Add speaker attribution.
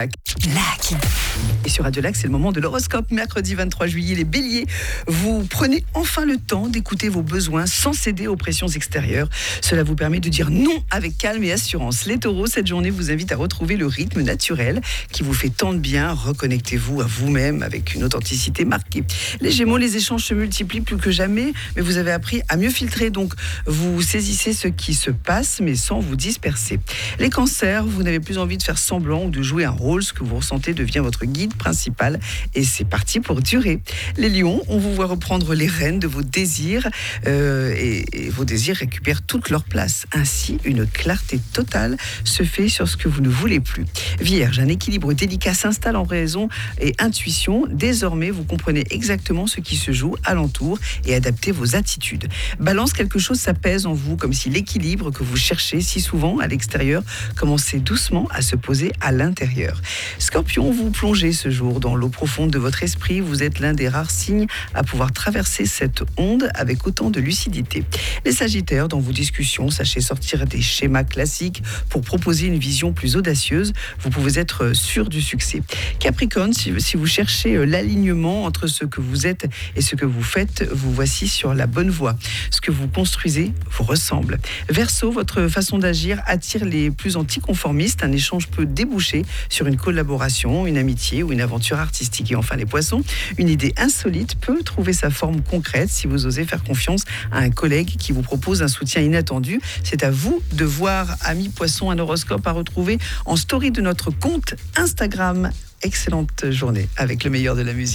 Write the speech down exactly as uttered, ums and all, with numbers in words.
Speaker 1: Lac.
Speaker 2: Et sur Radio Lac, c'est le moment de l'horoscope. Mercredi vingt-trois juillet, les béliers, vous prenez enfin le temps d'écouter vos besoins sans céder aux pressions extérieures. Cela vous permet de dire non avec calme et assurance. Les taureaux, cette journée vous invite à retrouver le rythme naturel qui vous fait tant de bien. Reconnectez-vous à vous-même avec une authenticité marquée. Les gémeaux, les échanges se multiplient plus que jamais, mais vous avez appris à mieux filtrer. Donc, vous saisissez ce qui se passe, mais sans vous disperser. Les cancers, vous n'avez plus envie de faire semblant ou de jouer un rôle. Ce que vous ressentez devient votre guide principal et c'est parti pour durer. Les lions, on vous voit reprendre les rênes de vos désirs euh, et, et vos désirs récupèrent toute leur place. Ainsi, une clarté totale se fait sur ce que vous ne voulez plus. Vierge, un équilibre délicat s'installe en raison et intuition. Désormais, vous comprenez exactement ce qui se joue alentour et adaptez vos attitudes. Balance, quelque chose s'apaise en vous, comme si l'équilibre que vous cherchez si souvent à l'extérieur commençait doucement à se poser à l'intérieur. Scorpion, vous plongez ce jour dans l'eau profonde de votre esprit. Vous êtes l'un des rares signes à pouvoir traverser cette onde avec autant de lucidité. Les Sagittaires, dans vos discussions, sachez sortir des schémas classiques pour proposer une vision plus audacieuse. Vous pouvez être sûr du succès. Capricorne, si, si vous cherchez l'alignement entre ce que vous êtes et ce que vous faites, vous voici sur la bonne voie. Ce que vous construisez vous ressemble. Verseau, votre façon d'agir attire les plus anticonformistes. Un échange peut déboucher sur une collaboration, une amitié ou une aventure artistique. Et enfin les poissons, une idée insolite peut trouver sa forme concrète si vous osez faire confiance à un collègue qui vous propose un soutien inattendu. C'est à vous de voir, amis poissons, un horoscope à retrouver en story de notre compte Instagram. Excellente journée avec le meilleur de la musique.